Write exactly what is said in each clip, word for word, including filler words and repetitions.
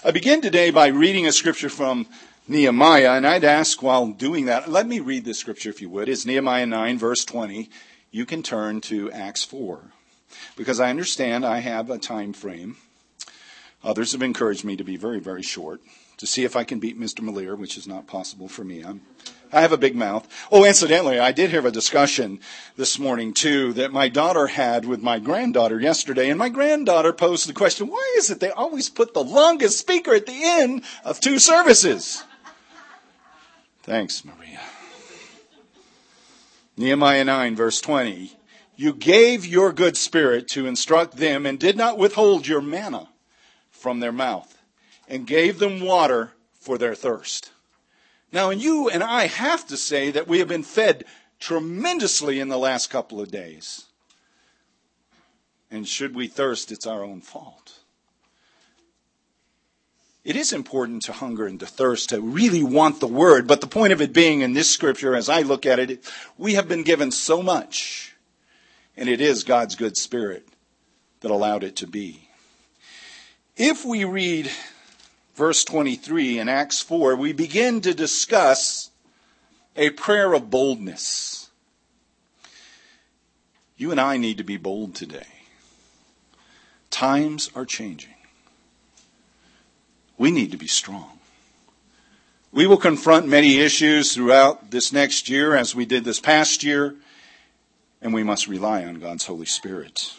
I begin today by reading a scripture from Nehemiah, and I'd ask while doing that, let me read this scripture if you would. It's Nehemiah nine, verse twenty. You can turn to Acts four, because I understand I have a time frame. Others have encouraged me to be very, very short, to see if I can beat Mister Malier, which is not possible for me. I'm, I have a big mouth. Oh, incidentally, I did have a discussion this morning, too, that my daughter had with my granddaughter yesterday. And my granddaughter posed the question, why is it they always put the longest speaker at the end of two services? Thanks, Maria. Nehemiah nine, verse twenty. You gave your good spirit to instruct them and did not withhold your manna from their mouth, and gave them water for their thirst. Now, and you and I have to say that we have been fed tremendously in the last couple of days. And should we thirst, it's our own fault. It is important to hunger and to thirst, to really want the word. But the point of it being in this scripture, as I look at it, we have been given so much. And it is God's good spirit that allowed it to be. If we read verse twenty-three in Acts four, we begin to discuss a prayer of boldness. You and I need to be bold today. Times are changing. We need to be strong. We will confront many issues throughout this next year as we did this past year, and we must rely on God's Holy Spirit.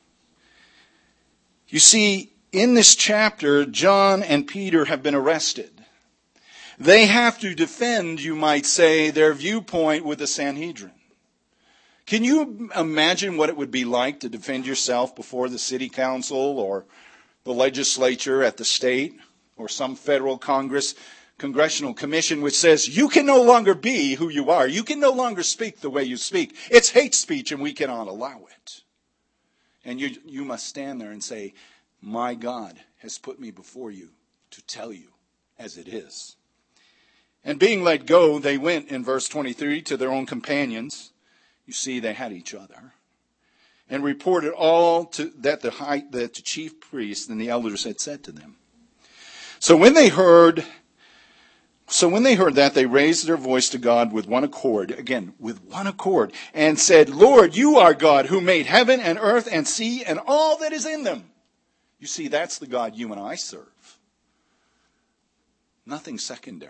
You see, in this chapter, John and Peter have been arrested. They have to defend, you might say, their viewpoint with the Sanhedrin. Can you imagine what it would be like to defend yourself before the city council or the legislature at the state or some federal Congress, congressional commission which says you can no longer be who you are. You can no longer speak the way you speak. It's hate speech and we cannot allow it. And you, you must stand there and say, my God has put me before you to tell you as it is. And being let go, they went in verse twenty-three to their own companions. You see, they had each other. And reported all to, that, the high, that the chief priests and the elders had said to them. So when they heard, so when they heard that, they raised their voice to God with one accord, again, with one accord, and said, Lord, you are God who made heaven and earth and sea and all that is in them. You see, that's the God you and I serve. Nothing secondary.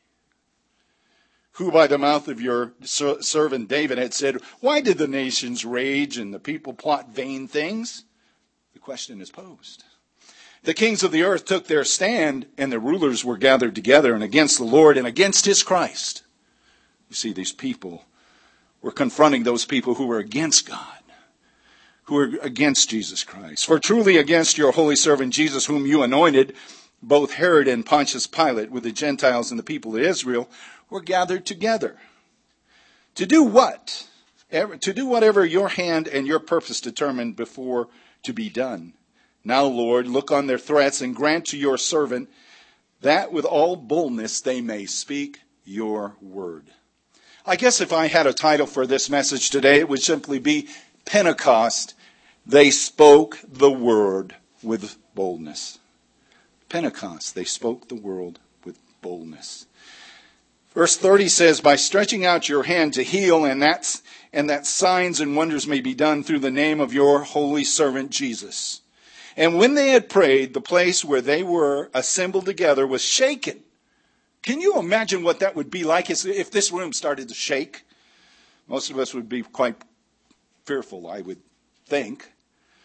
Who by the mouth of your servant David had said, why did the nations rage and the people plot vain things? The question is posed. The kings of the earth took their stand and the rulers were gathered together and against the Lord and against his Christ. You see, these people were confronting those people who were against God, who are against Jesus Christ. For truly against your holy servant Jesus, whom you anointed, both Herod and Pontius Pilate with the Gentiles and the people of Israel were gathered together. To do what? To do whatever your hand and your purpose determined before to be done. Now, Lord, look on their threats and grant to your servant that with all boldness they may speak your word. I guess if I had a title for this message today, it would simply be Pentecost, they spoke the word with boldness. Pentecost, they spoke the word with boldness. Verse thirty says, by stretching out your hand to heal, and that's, and that signs and wonders may be done through the name of your holy servant Jesus. And when they had prayed, the place where they were assembled together was shaken. Can you imagine what that would be like if this room started to shake? Most of us would be quite fearful, I would think.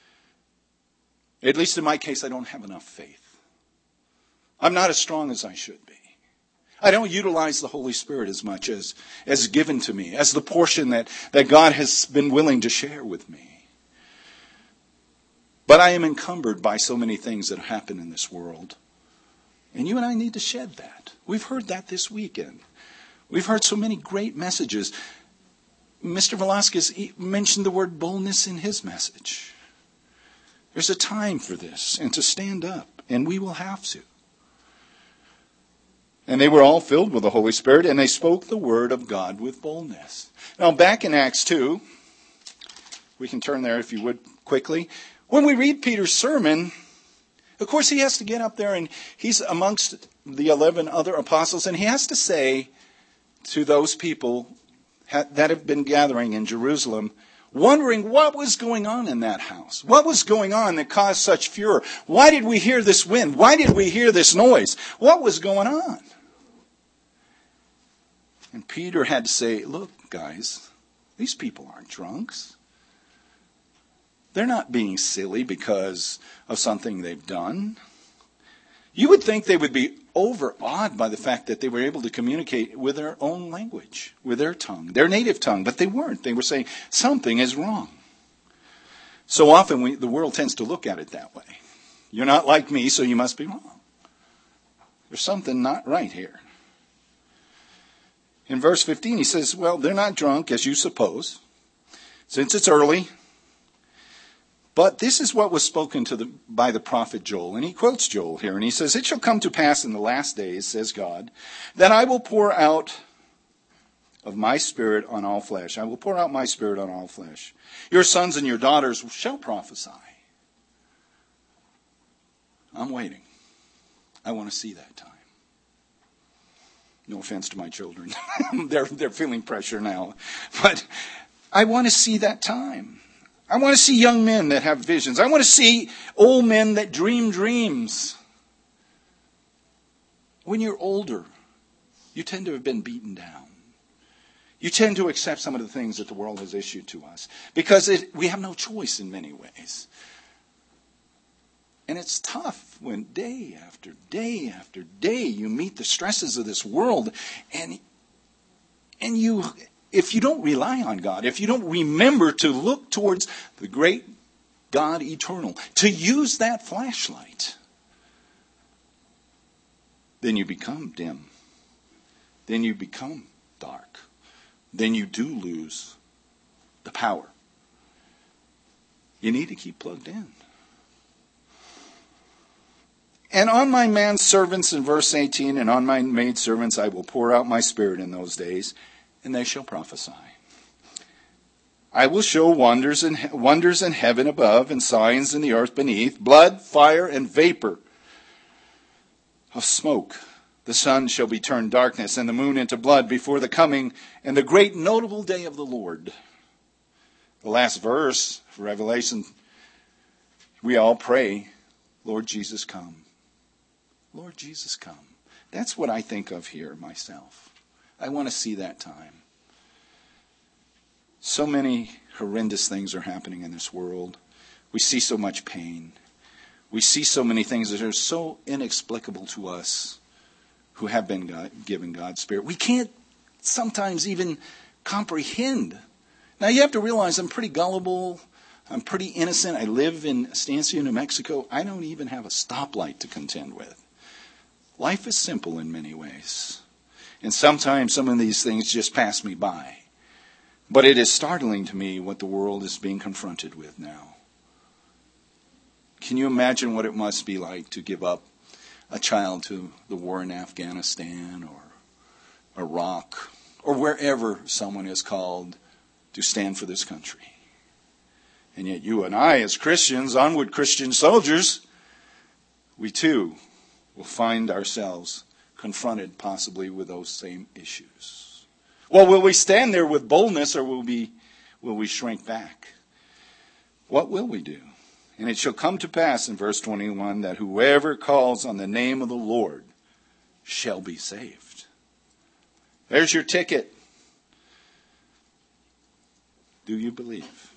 At least in my case, I don't have enough faith. I'm not as strong as I should be. I don't utilize the Holy Spirit as much as as given to me, as the portion that, that God has been willing to share with me. But I am encumbered by so many things that happen in this world. And you and I need to shed that. We've heard that this weekend. We've heard so many great messages. Mister Velasquez mentioned the word boldness in his message. There's a time for this and to stand up, and we will have to. And they were all filled with the Holy Spirit, and they spoke the word of God with boldness. Now, back in Acts two, we can turn there if you would quickly. When we read Peter's sermon, Of course, he has to get up there, and he's amongst the eleven other apostles, and he has to say to those people that have been gathering in Jerusalem, wondering what was going on in that house. What was going on that caused such furor? Why did we hear this wind? Why did we hear this noise? What was going on? And Peter had to say, look, guys, these people aren't drunks. They're not being silly because of something they've done. You would think they would be overawed by the fact that they were able to communicate with their own language, with their tongue, their native tongue, but they weren't. They were saying something is wrong. So often we, the world tends to look at it that way. You're not like me, so you must be wrong. There's something not right here. In verse fifteen, he says, well, they're not drunk, as you suppose, since it's early. But this is what was spoken to the, by the prophet Joel. And he quotes Joel here, and he says, it shall come to pass in the last days, says God, that I will pour out of my spirit on all flesh. I will pour out my spirit on all flesh. Your sons and your daughters shall prophesy. I'm waiting. I want to see that time. No offense to my children. they're, they're feeling pressure now. But I want to see that time. I want to see young men that have visions. I want to see old men that dream dreams. When you're older, you tend to have been beaten down. You tend to accept some of the things that the world has issued to us because it, we have no choice in many ways. And it's tough when day after day after day you meet the stresses of this world, and and you, if you don't rely on God, if you don't remember to look towards the great God eternal, to use that flashlight, then you become dim. Then you become dark. Then you do lose the power. You need to keep plugged in. And on my manservants, in verse eighteen, and on my maidservants I will pour out my spirit in those days, and they shall prophesy. I will show wonders in, wonders in heaven above, and signs in the earth beneath, blood, fire, and vapor of smoke. The sun shall be turned darkness, and the moon into blood before the coming and the great notable day of the Lord. The last verse of Revelation, we all pray, Lord Jesus, come. Lord Jesus, come. That's what I think of here myself. I want to see that time. So many horrendous things are happening in this world. We see so much pain. We see so many things that are so inexplicable to us who have been God, given God's Spirit. We can't sometimes even comprehend. Now you have to realize I'm pretty gullible. I'm pretty innocent. I live in Estancia, New Mexico. I don't even have a stoplight to contend with. Life is simple in many ways. And sometimes some of these things just pass me by. But it is startling to me what the world is being confronted with now. Can you imagine what it must be like to give up a child to the war in Afghanistan or Iraq or wherever someone is called to stand for this country? And yet you and I, as Christians, onward Christian soldiers, we too will find ourselves confronted possibly with those same issues. Well, will we stand there with boldness, or will we, will we shrink back? What will we do? And it shall come to pass in verse twenty-one that whoever calls on the name of the Lord shall be saved. There's your ticket. Do you believe?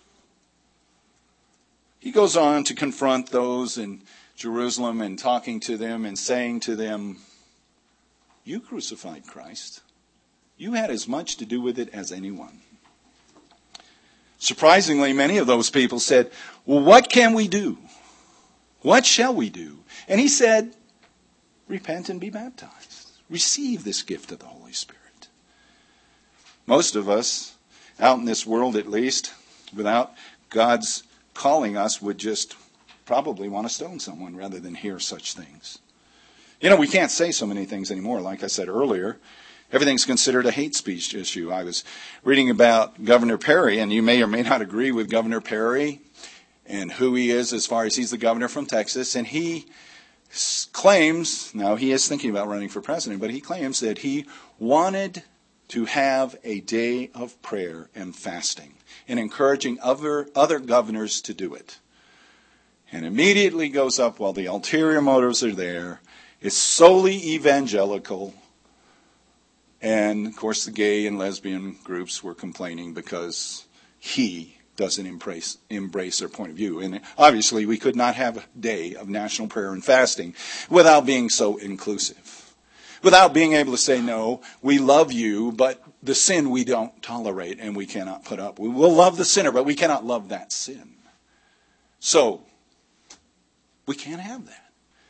He goes on to confront those in Jerusalem and talking to them and saying to them, you crucified Christ. You had as much to do with it as anyone. Surprisingly, many of those people said, well, what can we do? What shall we do? And he said, repent and be baptized. Receive this gift of the Holy Spirit. Most of us, out in this world at least, without God's calling us, would just probably want to stone someone rather than hear such things. You know, we can't say so many things anymore. Like I said earlier, everything's considered a hate speech issue. I was reading about Governor Perry, and you may or may not agree with Governor Perry and who he is as far as he's the governor from Texas. And he claims, now he is thinking about running for president, but he claims that he wanted to have a day of prayer and fasting and encouraging other, other governors to do it. And immediately goes up, while the ulterior motives are there, it's solely evangelical. And, of course, the gay and lesbian groups were complaining because he doesn't embrace, embrace their point of view. And obviously, we could not have a day of national prayer and fasting without being so inclusive. Without being able to say, no, we love you, but the sin we don't tolerate and we cannot put up. We will love the sinner, but we cannot love that sin. So, we can't have that.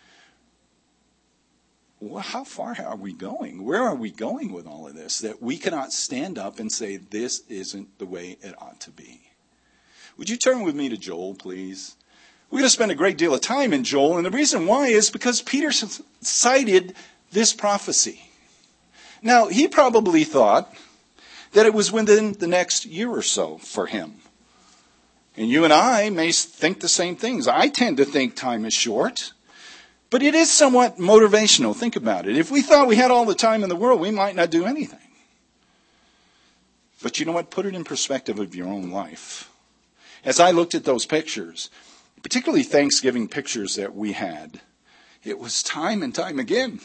Well, how far are we going? Where are we going with all of this? That we cannot stand up and say, this isn't the way it ought to be. Would you turn with me to Joel, please? We're going to spend a great deal of time in Joel, and the reason why is because Peter cited this prophecy. Now, he probably thought that it was within the next year or so for him. And you and I may think the same things. I tend to think time is short. But it is somewhat motivational. Think about it. If we thought we had all the time in the world, we might not do anything. But you know what? Put it in perspective of your own life. As I looked at those pictures, particularly Thanksgiving pictures that we had, it was time and time again.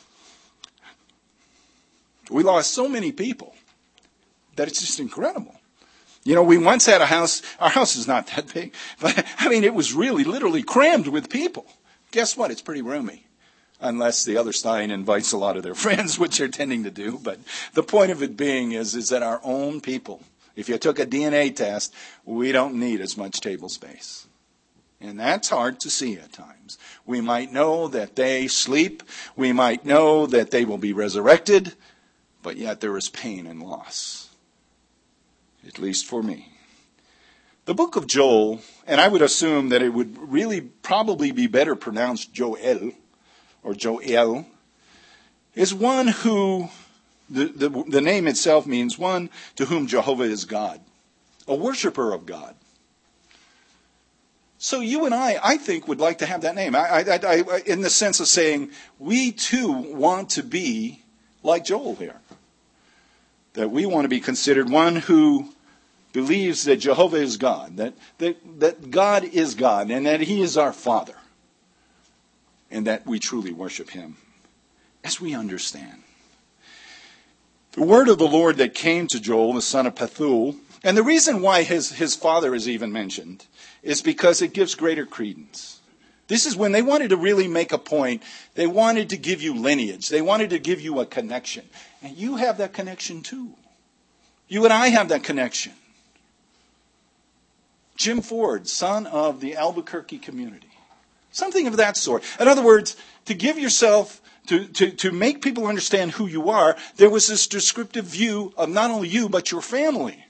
We lost so many people that it's just incredible. You know, we once had a house. Our house is not that big. But, I mean, it was really literally crammed with people. Guess what? It's pretty roomy. Unless the other side invites a lot of their friends, which they're tending to do. But the point of it being is, is that our own people, if you took a D N A test, we don't need as much table space. And that's hard to see at times. We might know that they sleep. We might know that they will be resurrected. But yet there is pain and loss. At least for me. The book of Joel, and I would assume that it would really probably be better pronounced Joel, or Joel, is one who, the, the, the name itself means one to whom Jehovah is God, a worshiper of God. So you and I, I think, would like to have that name, I, I, I, in the sense of saying, we too want to be like Joel here. That we want to be considered one who believes that Jehovah is God, that, that, that God is God, and that He is our Father, and that we truly worship Him, as we understand. The word of the Lord that came to Joel, the son of Pethuel, and the reason why his, his father is even mentioned, is because it gives greater credence. This is when they wanted to really make a point. They wanted to give you lineage. They wanted to give you a connection. And you have that connection too. You and I have that connection. Jim Ford, son of the Albuquerque community. Something of that sort. In other words, to give yourself, to, to, to make people understand who you are, there was this descriptive view of not only you, but your family.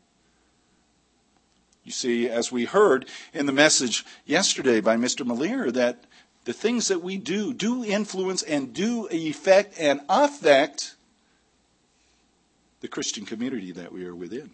You see, as we heard in the message yesterday by Mister Malier, that the things that we do do influence and do affect and affect the Christian community that we are within.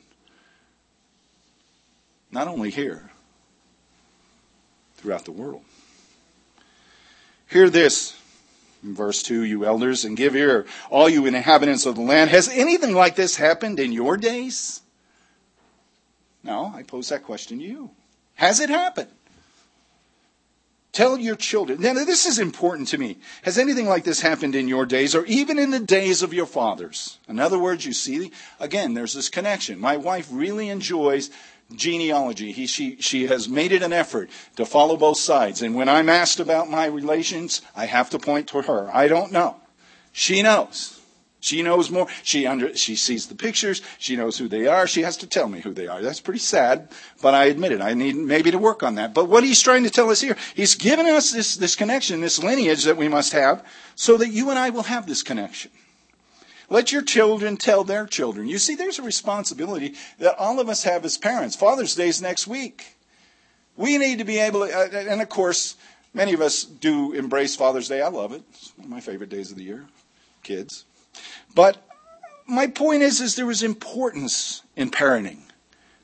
Not only here, throughout the world. Hear this, in verse two, you elders, and give ear, all you inhabitants of the land. Has anything like this happened in your days? Now, I pose that question to you. Has it happened? Tell your children. Now, this is important to me. Has anything like this happened in your days or even in the days of your fathers? In other words, you see, again, there's this connection. My wife really enjoys genealogy. He, she, she has made it an effort to follow both sides. And when I'm asked about my relations, I have to point to her. I don't know. She knows. She knows more. She under, she sees the pictures. She knows who they are. She has to tell me who they are. That's pretty sad, but I admit it. I need maybe to work on that. But what he's trying to tell us here, he's given us this, this connection, this lineage that we must have, so that you and I will have this connection. Let your children tell their children. You see, there's a responsibility that all of us have as parents. Father's Day is next week. We need to be able to, uh, and of course, many of us do embrace Father's Day. I love it. It's one of my favorite days of the year. Kids. But my point is, is there is importance in parenting.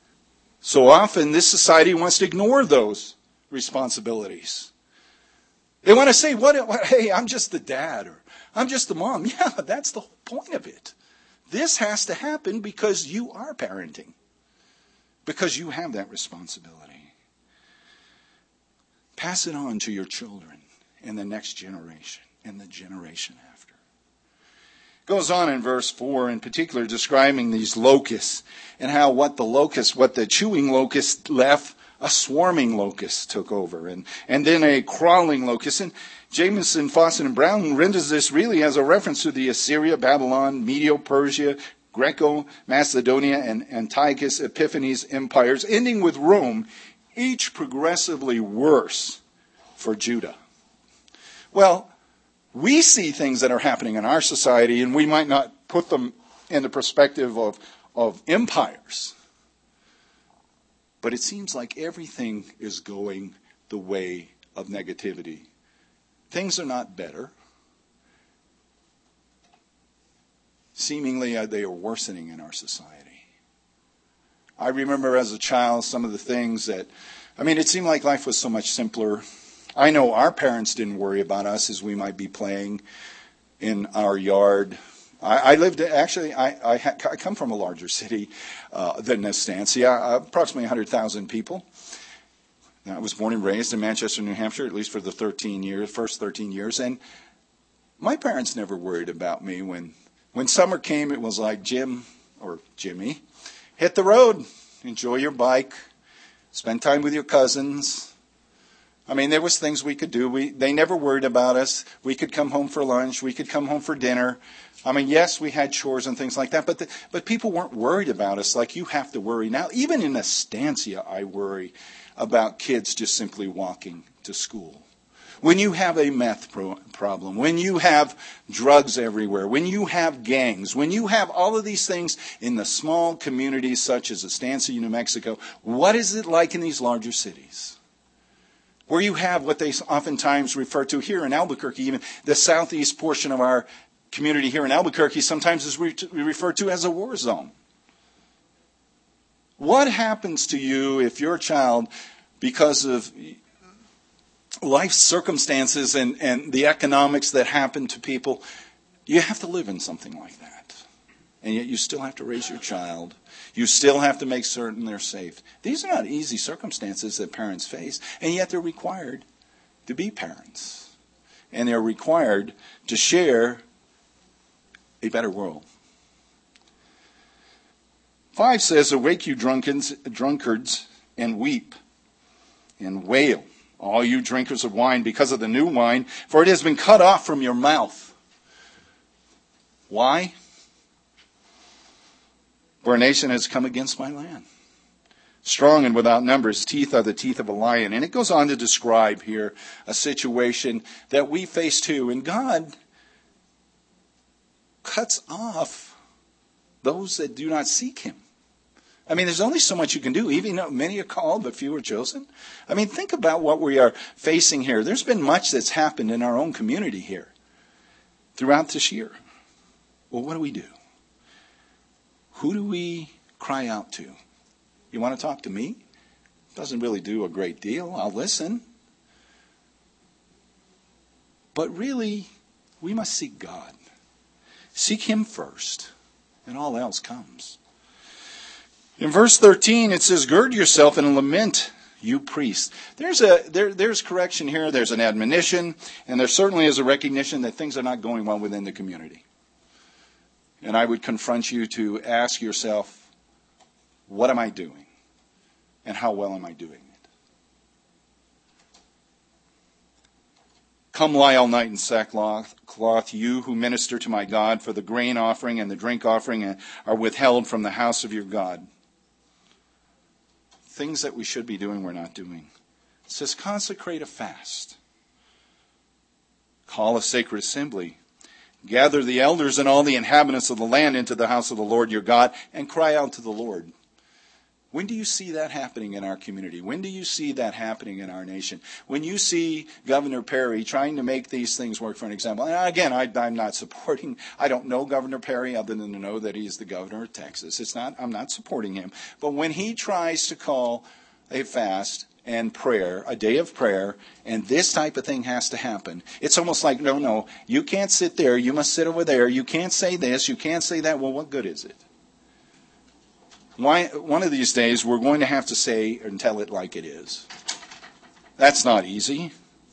So often this society wants to ignore those responsibilities. They want to say, what, what, hey, I'm just the dad, or I'm just the mom. Yeah, that's the whole point of it. This has to happen because you are parenting, because you have that responsibility. Pass it on to your children and the next generation and the generation after. Goes on in verse four, in particular, describing these locusts and how what the locust, what the chewing locust left, a swarming locust took over, and, and then a crawling locust. And Jamieson, Fawcett, and Brown renders this really as a reference to the Assyria, Babylon, Medo-Persia, Greco-Macedonia, and Antiochus Epiphanes empires, ending with Rome, each progressively worse for Judah. Well, we see things that are happening in our society, and we might not put them in the perspective of, of empires. But it seems like everything is going the way of negativity. Things are not better. Seemingly, uh, they are worsening in our society. I remember as a child some of the things that, I mean, it seemed like life was so much simpler. I know our parents didn't worry about us as we might be playing in our yard. I, I lived, actually, I, I, ha, I come from a larger city uh, than Estancia, approximately one hundred thousand people. I was born and raised in Manchester, New Hampshire, at least for the thirteen years, first thirteen years. And my parents never worried about me. When, when summer came, it was like, Jim, or Jimmy, hit the road, enjoy your bike, spend time with your cousins. I mean, there was things we could do. We, they never worried about us. We could come home for lunch. We could come home for dinner. I mean, yes, we had chores and things like that, but the, but people weren't worried about us like you have to worry now. Even in Estancia, I worry about kids just simply walking to school. When you have a meth pro- problem, when you have drugs everywhere, when you have gangs, when you have all of these things in the small communities such as Estancia, New Mexico, what is it like in these larger cities? Where you have what they oftentimes refer to here in Albuquerque, even the southeast portion of our community here in Albuquerque sometimes is re- referred to as a war zone. What happens to you if your child, because of life circumstances and, and the economics that happen to people, you have to live in something like that. And yet you still have to raise your child. You still have to make certain they're safe. These are not easy circumstances that parents face, and yet they're required to be parents. And they're required to share a better world. Five says, awake you drunkards, drunkards and weep and wail, all you drinkers of wine, because of the new wine, for it has been cut off from your mouth. Why? For a nation has come against my land. Strong and without numbers, teeth are the teeth of a lion. And it goes on to describe here a situation that we face too. And God cuts off those that do not seek him. I mean, there's only so much you can do. Even though many are called, but few are chosen. I mean, think about what we are facing here. There's been much that's happened in our own community here throughout this year. Well, what do we do? Who do we cry out to? You want to talk to me? Doesn't really do a great deal. I'll listen. But really, we must seek God. Seek him first, and all else comes. In verse thirteen, it says, gird yourself and lament, you priests. There's a there, there's correction here. There's an admonition, and there certainly is a recognition that things are not going well within the community. And I would confront you to ask yourself, what am I doing? And how well am I doing it? Come lie all night in sackcloth, cloth, you who minister to my God, for the grain offering and the drink offering are withheld from the house of your God. Things that we should be doing, we're not doing. It says, consecrate a fast. Call a sacred assembly. Gather the elders and all the inhabitants of the land into the house of the Lord your God and cry out to the Lord. When do you see that happening in our community? When do you see that happening in our nation? When you see Governor Perry trying to make these things work, for an example. And again, I, I'm not supporting, I don't know Governor Perry other than to know that he's the governor of Texas. It's not, I'm not supporting him. But when he tries to call a fast and prayer, a day of prayer, and this type of thing has to happen. It's almost like, no, no, you can't sit there, you must sit over there, you can't say this, you can't say that. Well, what good is it? Why, one of these days, we're going to have to say and tell it like it is. That's not easy.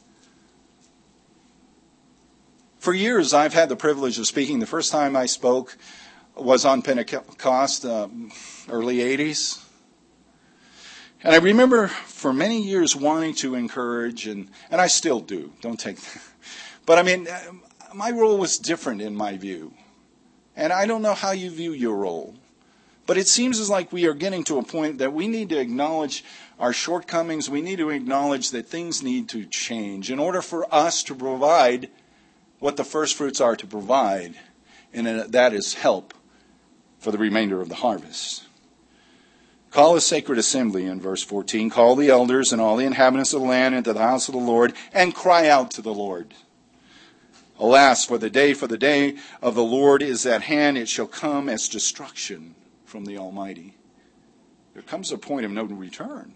For years, I've had the privilege of speaking. The first time I spoke was on Pentecost, uh, early eighties. And I remember for many years wanting to encourage, and, and I still do. Don't take that. But I mean, my role was different in my view. And I don't know how you view your role. But it seems as like we are getting to a point that we need to acknowledge our shortcomings. We need to acknowledge that things need to change in order for us to provide what the first fruits are to provide. And that is help for the remainder of the harvest. Call a sacred assembly in verse fourteen. Call the elders and all the inhabitants of the land into the house of the Lord and cry out to the Lord. Alas, for the day, for the day of the Lord is at hand. It shall come as destruction from the Almighty. There comes a point of no return.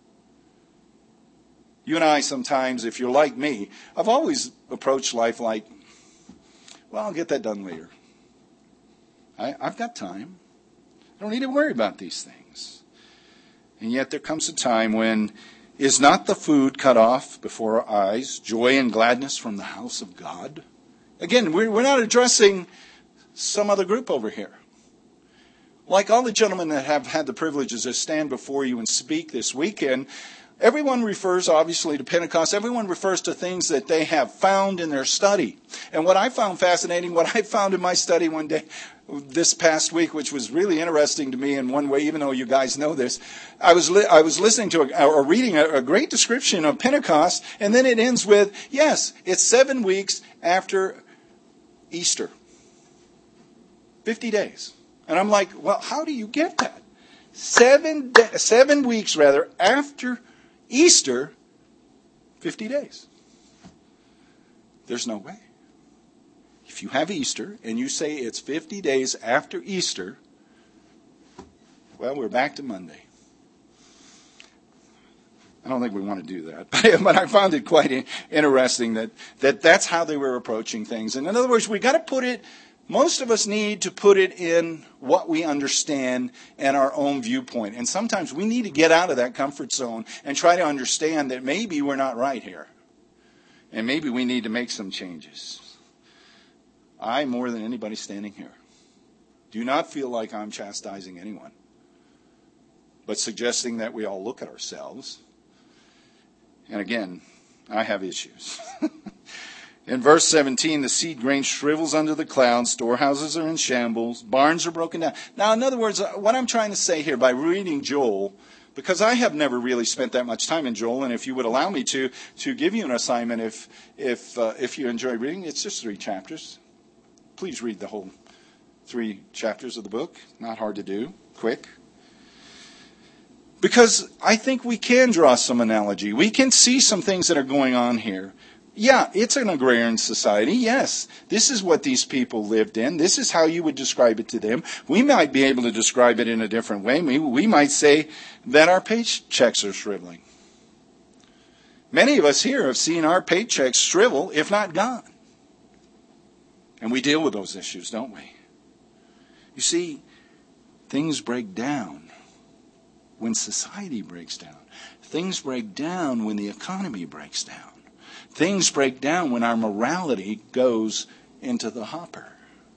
You and I sometimes, if you're like me, I've always approached life like, well, I'll get that done later. I, I've got time. I don't need to worry about these things. And yet there comes a time when is not the food cut off before our eyes, joy and gladness from the house of God? Again, we're, we're not addressing some other group over here. Like all the gentlemen that have had the privileges to stand before you and speak this weekend, everyone refers obviously to Pentecost. Everyone refers to things that they have found in their study. And what I found fascinating, what I found in my study one day, this past week, which was really interesting to me in one way, even though you guys know this, I was li- I was listening to a, or reading a, a great description of Pentecost, and then it ends with, yes, it's seven weeks after Easter. Fifty days. And I'm like, well, how do you get that? Seven de- seven weeks, rather, after Easter, fifty days. There's no way. If you have Easter and you say it's fifty days after Easter, well, we're back to Monday. I don't think we want to do that. But I found it quite interesting that, that that's how they were approaching things. And in other words, we got to put it, most of us need to put it in what we understand and our own viewpoint. And sometimes we need to get out of that comfort zone and try to understand that maybe we're not right here. And maybe we need to make some changes. I, more than anybody standing here, do not feel like I'm chastising anyone, but suggesting that we all look at ourselves. And again, I have issues. In verse seventeen, the seed grain shrivels under the clouds, storehouses are in shambles, barns are broken down. Now, in other words, what I'm trying to say here by reading Joel, because I have never really spent that much time in Joel, and if you would allow me to, to give you an assignment, if if uh, if you enjoy reading, it's just three chapters. Please read the whole three chapters of the book. Not hard to do. Quick. Because I think we can draw some analogy. We can see some things that are going on here. Yeah, it's an agrarian society. Yes, this is what these people lived in. This is how you would describe it to them. We might be able to describe it in a different way. We, we might say that our paychecks are shriveling. Many of us here have seen our paychecks shrivel, if not gone. And we deal with those issues, don't we? You see, things break down when society breaks down. Things break down when the economy breaks down. Things break down when our morality goes into the hopper.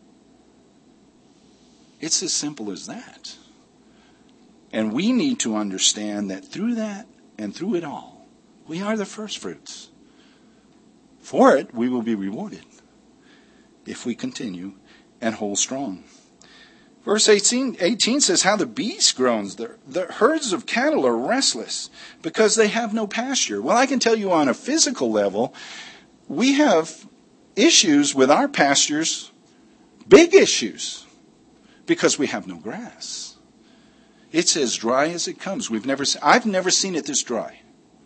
It's as simple as that. And we need to understand that through that and through it all, we are the first fruits. For it, we will be rewarded if we continue and hold strong. Verse eighteen, eighteen says, how the beast groans. The, the herds of cattle are restless because they have no pasture. Well, I can tell you on a physical level, we have issues with our pastures, big issues, because we have no grass. It's as dry as it comes. We've never, I've never seen it this dry.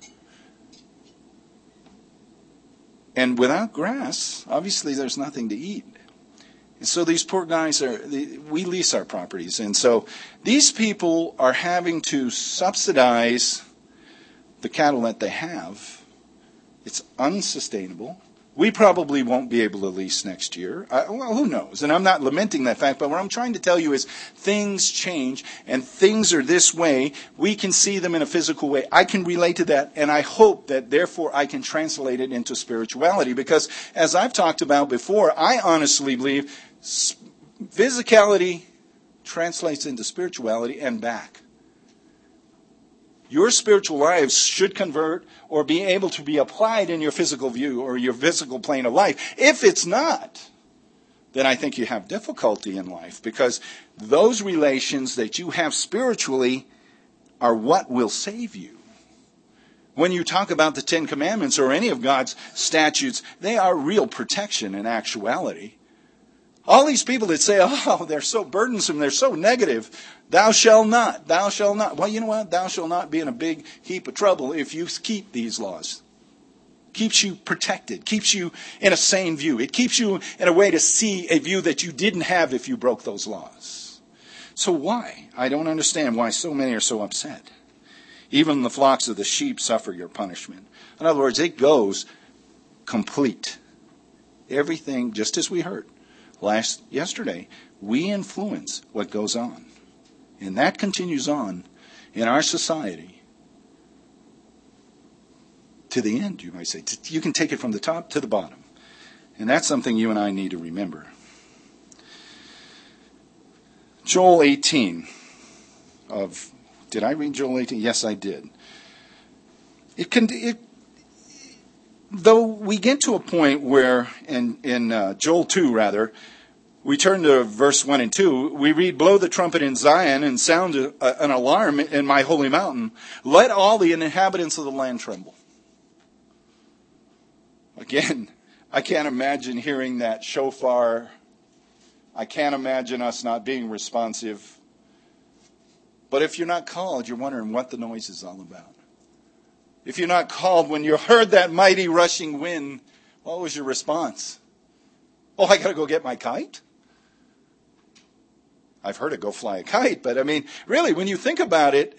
And without grass, obviously there's nothing to eat. And so these poor guys are, we lease our properties. And so these people are having to subsidize the cattle that they have. It's unsustainable. We probably won't be able to lease next year. I, well, who knows? And I'm not lamenting that fact, but what I'm trying to tell you is things change and things are this way. We can see them in a physical way. I can relate to that, and I hope that therefore I can translate it into spirituality, because as I've talked about before, I honestly believe physicality translates into spirituality and back. Your spiritual lives should convert or be able to be applied in your physical view or your physical plane of life. If it's not, then I think you have difficulty in life, because those relations that you have spiritually are what will save you. When you talk about the Ten Commandments or any of God's statutes, they are real protection in actuality. All these people that say, oh, they're so burdensome, they're so negative. Thou shalt not, thou shalt not. Well, you know what? Thou shalt not be in a big heap of trouble if you keep these laws. Keeps you protected, keeps you in a sane view. It keeps you in a way to see a view that you didn't have if you broke those laws. So why? I don't understand why so many are so upset. Even the flocks of the sheep suffer your punishment. In other words, it goes complete. Everything, just as we heard last yesterday, we influence what goes on. And that continues on in our society to the end, you might say. You can take it from the top to the bottom. And that's something you and I need to remember. Joel eighteen of, did I read Joel eighteen? Yes, I did. It can, it, though we get to a point where, in, in uh, Joel two rather, we turn to verse one and two. We read, blow the trumpet in Zion and sound a, an alarm in my holy mountain. Let all the inhabitants of the land tremble. Again, I can't imagine hearing that shofar. I can't imagine us not being responsive. But if you're not called, you're wondering what the noise is all about. If you're not called, when you heard that mighty rushing wind, what was your response? Oh, I got to go get my kite? I've heard it, go fly a kite, but I mean, really, when you think about it,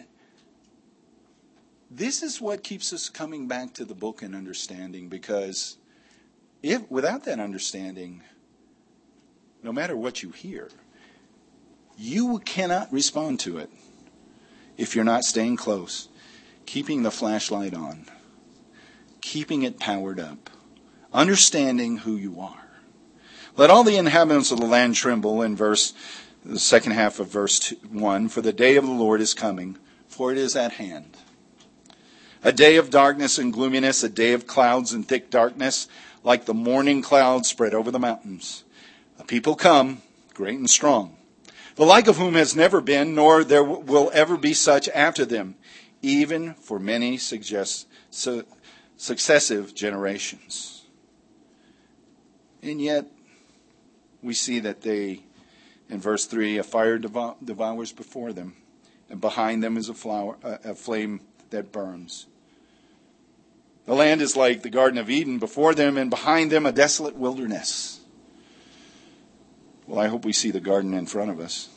this is what keeps us coming back to the book and understanding, because if without that understanding, no matter what you hear, you cannot respond to it if you're not staying close, keeping the flashlight on, keeping it powered up, understanding who you are. Let all the inhabitants of the land tremble, in verse the second half of verse two, one, for the day of the Lord is coming, for it is at hand. A day of darkness and gloominess, a day of clouds and thick darkness, like the morning clouds spread over the mountains. A people come, great and strong, the like of whom has never been, nor there will ever be such after them, even for many suggest, su- successive generations. And yet, we see that they, in verse three, a fire devour, devours before them, and behind them is a, flower, a, a flame that burns. The land is like the Garden of Eden before them, and behind them a desolate wilderness. Well, I hope we see the garden in front of us.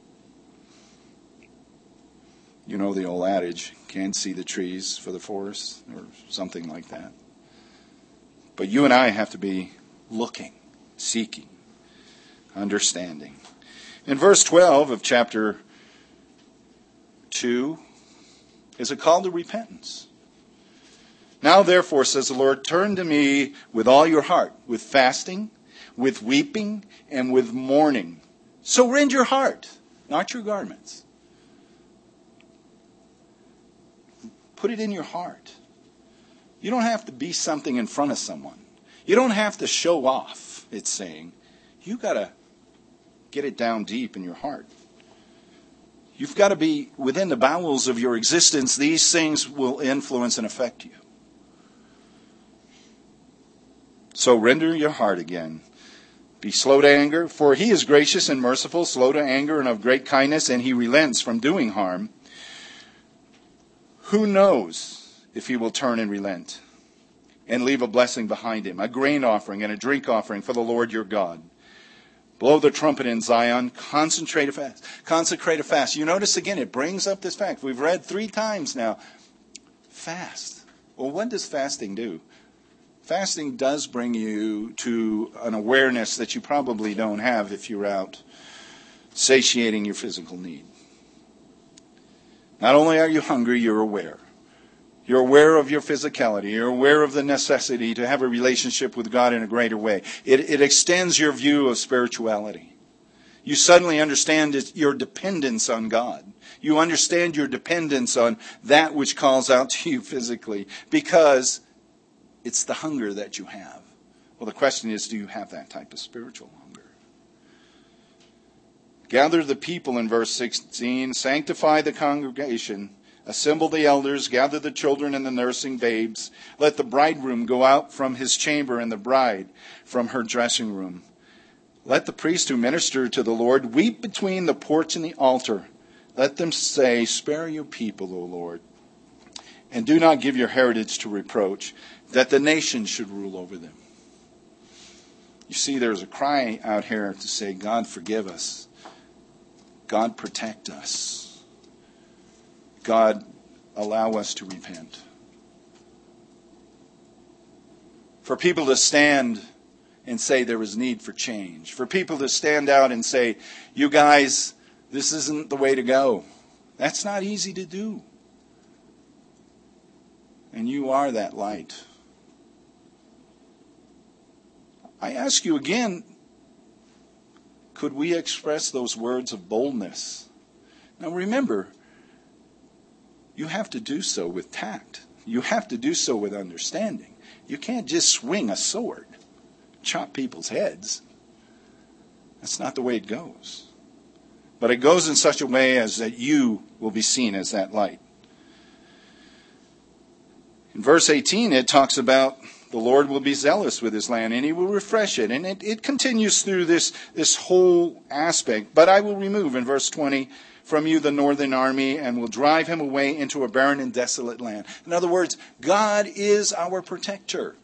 You know the old adage, can't see the trees for the forest, or something like that. But you and I have to be looking, seeking, understanding. In verse twelve of chapter two is a call to repentance. Now therefore, says the Lord, turn to me with all your heart, with fasting, with weeping, and with mourning. So rend your heart, not your garments. Put it in your heart. You don't have to be something in front of someone. You don't have to show off, it's saying. You got to get it down deep in your heart. You've got to be within the bowels of your existence. These things will influence and affect you. So render your heart again. Be slow to anger, for he is gracious and merciful, slow to anger and of great kindness, and he relents from doing harm. Who knows if he will turn and relent and leave a blessing behind him, a grain offering and a drink offering for the Lord your God. Blow the trumpet in Zion, concentrate a fast. Consecrate a fast. You notice again, it brings up this fact. We've read three times now. Fast. Well, what does fasting do? Fasting does bring you to an awareness that you probably don't have if you're out satiating your physical need. Not only are you hungry, you're aware. You're aware of your physicality. You're aware of the necessity to have a relationship with God in a greater way. It, it extends your view of spirituality. You suddenly understand your dependence on God. You understand your dependence on that which calls out to you physically because it's the hunger that you have. Well, the question is, do you have that type of spiritual hunger? Gather the people in verse sixteen, sanctify the congregation, assemble the elders, gather the children and the nursing babes. Let the bridegroom go out from his chamber and the bride from her dressing room. Let the priest who minister to the Lord weep between the porch and the altar. Let them say, spare your people, O Lord, and do not give your heritage to reproach, that the nation should rule over them. You see, there's a cry out here to say, God, forgive us. God, protect us. God, allow us to repent. For people to stand and say there is need for change. For people to stand out and say, you guys, this isn't the way to go. That's not easy to do. And you are that light. I ask you again, could we express those words of boldness? Now remember, you have to do so with tact. You have to do so with understanding. You can't just swing a sword, chop people's heads. That's not the way it goes. But it goes in such a way as that you will be seen as that light. In verse eighteen, it talks about the Lord will be zealous with his land, and he will refresh it. And it, it continues through this, this whole aspect. But I will remove, in verse twenty, from you the northern army, and will drive him away into a barren and desolate land. In other words, God is our protector.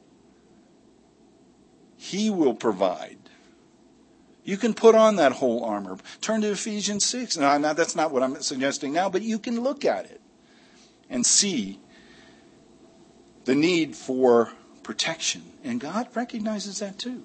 He will provide. You can put on that whole armor. Turn to Ephesians six. Now, now, that's not what I'm suggesting now, but you can look at it and see the need for protection. And God recognizes that too.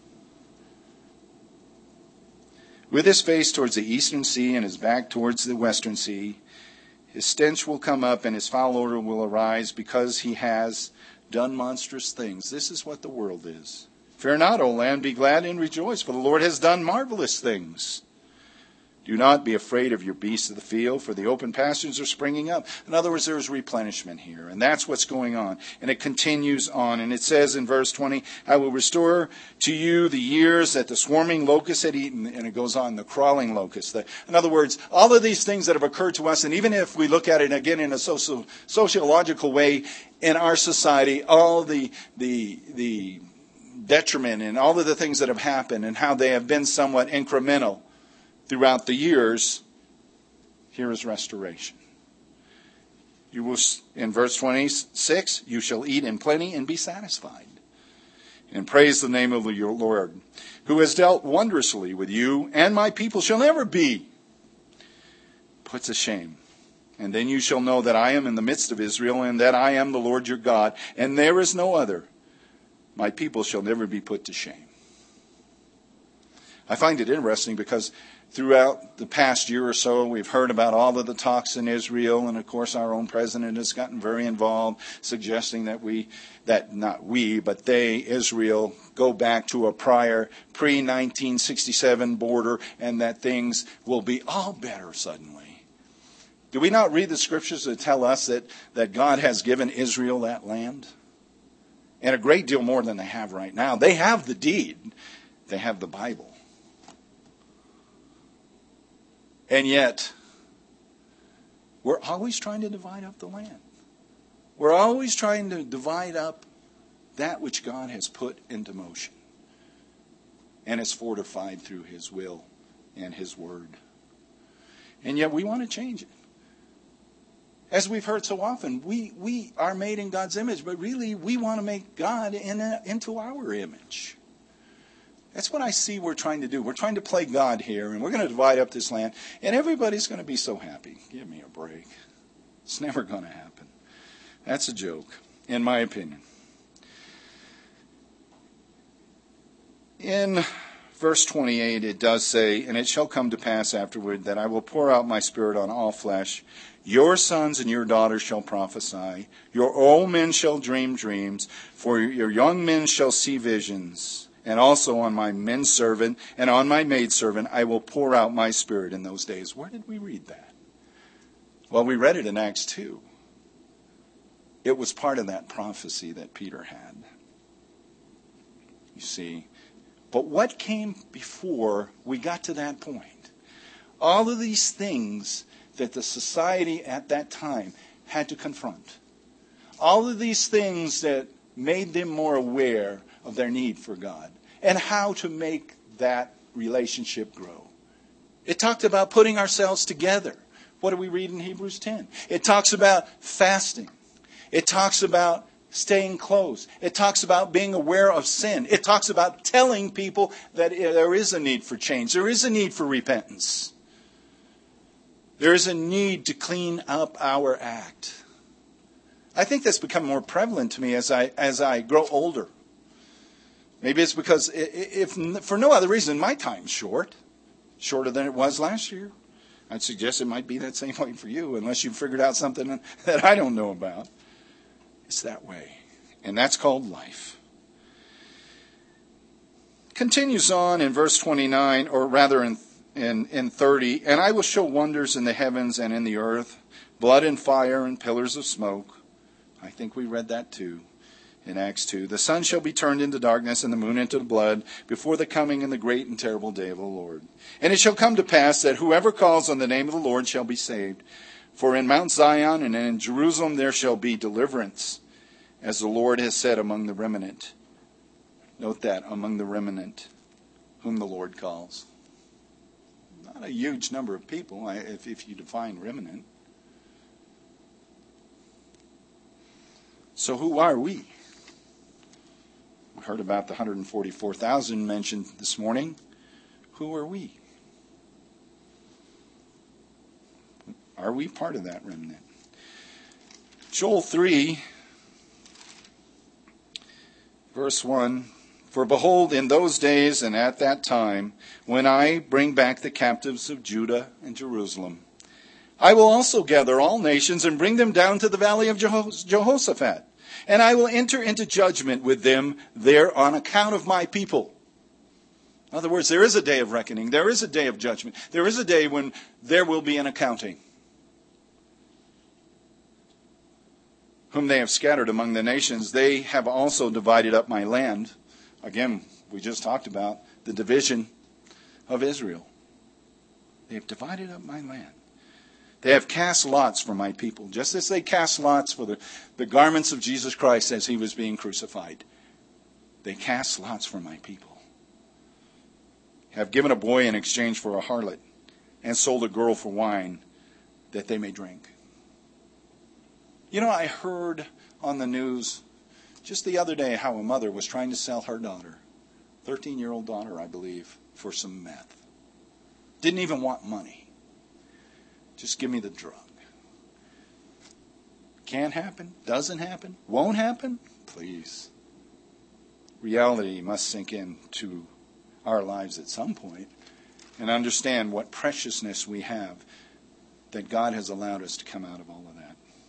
With his face towards the eastern sea and his back towards the western sea, his stench will come up and his foul odor will arise because he has done monstrous things. This is what the world is. Fear not, O land, be glad and rejoice, for the Lord has done marvelous things. Do not be afraid of your beasts of the field, for the open pastures are springing up. In other words, there is replenishment here, and that's what's going on. And it continues on, and it says in verse twenty, I will restore to you the years that the swarming locust had eaten, and it goes on, the crawling locust. The, in other words, all of these things that have occurred to us, and even if we look at it again in a social, sociological way, in our society, all the the the detriment and all of the things that have happened and how they have been somewhat incremental throughout the years, here is restoration. You will, in verse twenty-six, you shall eat in plenty and be satisfied. And praise the name of your Lord, who has dealt wondrously with you, and my people shall never be put to shame. And then you shall know that I am in the midst of Israel, and that I am the Lord your God, and there is no other. My people shall never be put to shame. I find it interesting because throughout the past year or so, we've heard about all of the talks in Israel, and of course our own president has gotten very involved, suggesting that we, that not we, but they, Israel, go back to a prior pre nineteen sixty-seven border, and that things will be all better suddenly. Do we not read the scriptures that tell us that, that God has given Israel that land? And a great deal more than they have right now. They have the deed. They have the Bible. And yet, we're always trying to divide up the land. We're always trying to divide up that which God has put into motion and has fortified through his will and his word. And yet we want to change it. As we've heard so often, we, we are made in God's image, but really we want to make God in a, into our image. That's what I see we're trying to do. We're trying to play God here, and we're going to divide up this land, and everybody's going to be so happy. Give me a break. It's never going to happen. That's a joke, in my opinion. In verse twenty-eight, it does say, "And it shall come to pass afterward that I will pour out my Spirit on all flesh. Your sons and your daughters shall prophesy. Your old men shall dream dreams. For your young men shall see visions. And also on my men servant and on my maidservant I will pour out my Spirit in those days." Where did we read that? Well, we read it in Acts two. It was part of that prophecy that Peter had. You see. But what came before we got to that point? All of these things that the society at that time had to confront. All of these things that made them more aware of their need for God and how to make that relationship grow. It talked about putting ourselves together. What do we read in Hebrews ten? It talks about fasting. It talks about staying close. It talks about being aware of sin. It talks about telling people that there is a need for change. There is a need for repentance. There is a need to clean up our act. I think that's become more prevalent to me as I as I grow older. Maybe it's because, if for no other reason, my time's short. Shorter than it was last year. I'd suggest it might be that same way for you, unless you've figured out something that I don't know about. It's that way. And that's called life. Continues on in verse twenty-nine, or rather in, in, in thirty. "And I will show wonders in the heavens and in the earth, blood and fire and pillars of smoke." I think we read that too in Acts two. "The sun shall be turned into darkness and the moon into blood before the coming and the great and terrible day of the Lord. And it shall come to pass that whoever calls on the name of the Lord shall be saved. For in Mount Zion and in Jerusalem there shall be deliverance, as the Lord has said, among the remnant." Note that, among the remnant, whom the Lord calls. Not a huge number of people, if, if you define remnant. So who are we? We heard about the one hundred forty-four thousand mentioned this morning. Who are we? Are we part of that remnant? Joel three, verse one. "For behold, in those days and at that time, when I bring back the captives of Judah and Jerusalem, I will also gather all nations and bring them down to the valley of Jehoshaphat. And I will enter into judgment with them there on account of my people." In other words, there is a day of reckoning. There is a day of judgment. There is a day when there will be an accounting. "Whom they have scattered among the nations, they have also divided up my land." Again, we just talked about the division of Israel. They have divided up my land. "They have cast lots for my people," just as they cast lots for the, the garments of Jesus Christ as he was being crucified. They cast lots for my people. "Have given a boy in exchange for a harlot, and sold a girl for wine, that they may drink." You know, I heard on the news just the other day how a mother was trying to sell her daughter, thirteen-year-old daughter, I believe, for some meth. Didn't even want money. Just give me the drug. Can't happen, doesn't happen, won't happen? Please. Reality must sink into our lives at some point and understand what preciousness we have that God has allowed us to come out of all of that.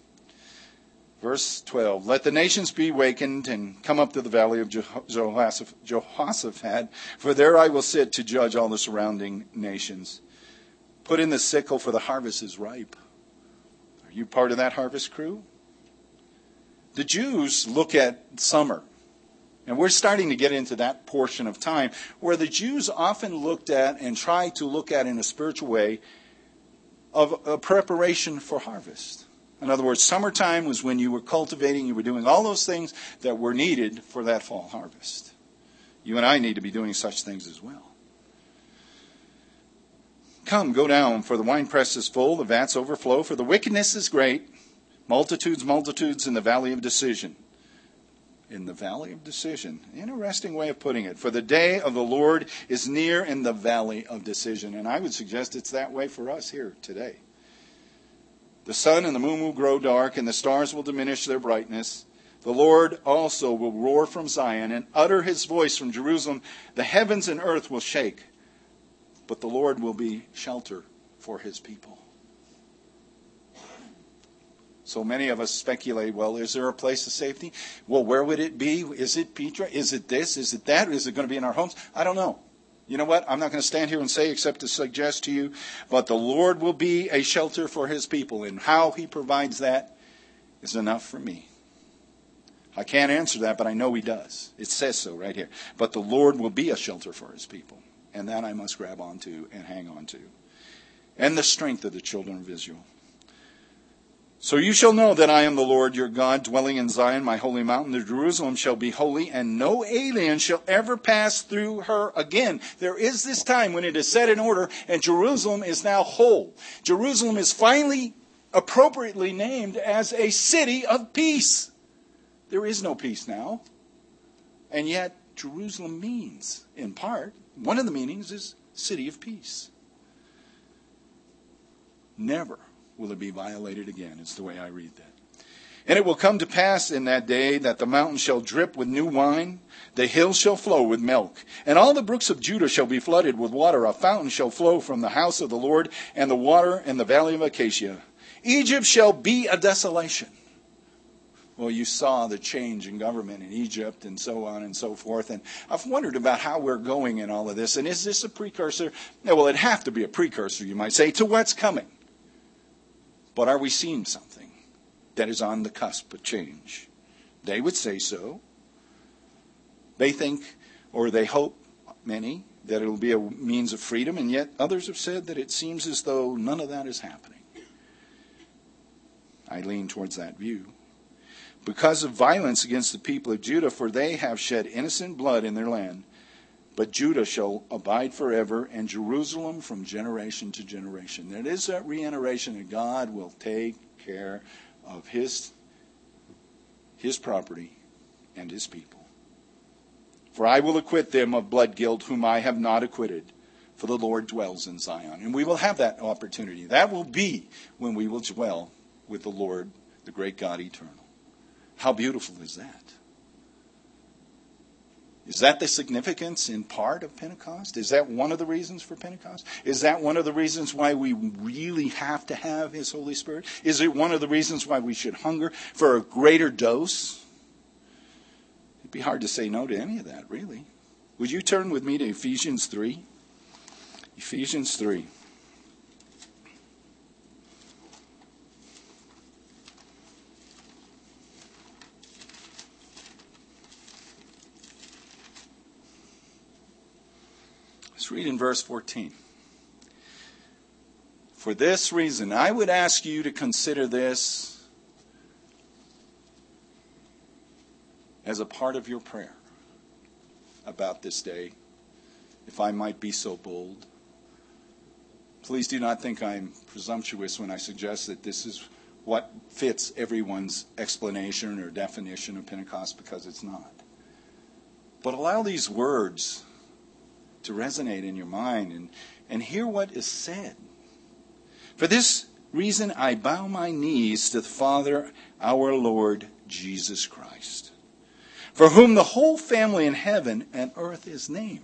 Verse twelve, "Let the nations be wakened and come up to the valley of Jehoshaphat, for there I will sit to judge all the surrounding nations. Put in the sickle, for the harvest is ripe." Are you part of that harvest crew? The Jews look at summer. And we're starting to get into that portion of time where the Jews often looked at and tried to look at in a spiritual way of a preparation for harvest. In other words, summertime was when you were cultivating, you were doing all those things that were needed for that fall harvest. You and I need to be doing such things as well. "Come, go down, for the winepress is full, the vats overflow, for the wickedness is great, multitudes, multitudes in the valley of decision." In the valley of decision. Interesting way of putting it. "For the day of the Lord is near in the valley of decision." And I would suggest it's that way for us here today. The sun and the moon will grow dark, and the stars will diminish their brightness. The Lord also will roar from Zion and utter his voice from Jerusalem. The heavens and earth will shake, but the Lord will be shelter for his people. So many of us speculate, well, is there a place of safety? Well, where would it be? Is it Petra? Is it this? Is it that? Is it going to be in our homes? I don't know. You know what? I'm not going to stand here and say except to suggest to you, but the Lord will be a shelter for his people, and how he provides that is enough for me. I can't answer that, but I know he does. It says so right here. But the Lord will be a shelter for his people. And that I must grab onto and hang on to. And the strength of the children of Israel. So you shall know that I am the Lord your God, dwelling in Zion, my holy mountain. The Jerusalem shall be holy, and no alien shall ever pass through her again. There is this time when it is set in order, and Jerusalem is now whole. Jerusalem is finally appropriately named as a city of peace. There is no peace now. And yet, Jerusalem means, in part, one of the meanings is city of peace. Never will it be violated again, is the way I read that. And it will come to pass in that day that the mountains shall drip with new wine, the hills shall flow with milk, and all the brooks of Judah shall be flooded with water. A fountain shall flow from the house of the Lord, and the water in the valley of Acacia. Egypt shall be a desolation. Well, you saw the change in government in Egypt and so on and so forth. And I've wondered about how we're going in all of this. And is this a precursor? Well, it'd have to be a precursor, you might say, to what's coming. But are we seeing something that is on the cusp of change? They would say so. They think, or they hope, many, that it'll be a means of freedom. And yet others have said that it seems as though none of that is happening. I lean towards that view. Because of violence against the people of Judah, for they have shed innocent blood in their land. But Judah shall abide forever, and Jerusalem from generation to generation. There is that reiteration that God will take care of his, his property and his people. For I will acquit them of blood guilt whom I have not acquitted, for the Lord dwells in Zion. And we will have that opportunity. That will be when we will dwell with the Lord, the great God eternal. How beautiful is that? Is that the significance in part of Pentecost? Is that one of the reasons for Pentecost? Is that one of the reasons why we really have to have his Holy Spirit? Is it one of the reasons why we should hunger for a greater dose? It'd be hard to say no to any of that, really. Would you turn with me to Ephesians three? Ephesians three. Let's read in verse fourteen. For this reason, I would ask you to consider this as a part of your prayer about this day, if I might be so bold. Please do not think I'm presumptuous when I suggest that this is what fits everyone's explanation or definition of Pentecost, because it's not. But allow these words to resonate in your mind and, and hear what is said. For this reason I bow my knees to the Father, our Lord Jesus Christ, for whom the whole family in heaven and earth is named,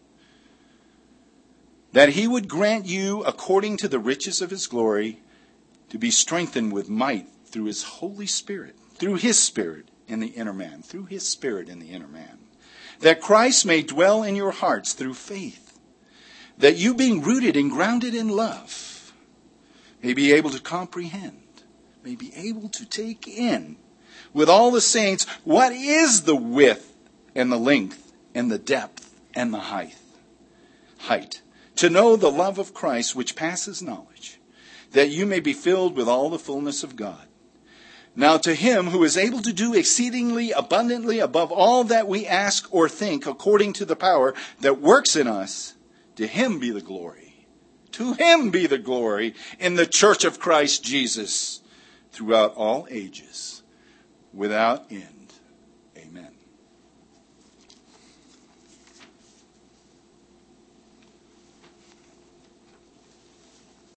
that he would grant you, according to the riches of his glory, to be strengthened with might through his Holy Spirit, through his Spirit in the inner man, through his Spirit in the inner man, that Christ may dwell in your hearts through faith, that you, being rooted and grounded in love, may be able to comprehend, may be able to take in with all the saints what is the width and the length and the depth and the height, height, to know the love of Christ which passes knowledge, that you may be filled with all the fullness of God. Now to him who is able to do exceedingly abundantly above all that we ask or think, according to the power that works in us, to him be the glory. To him be the glory in the church of Christ Jesus throughout all ages, without end.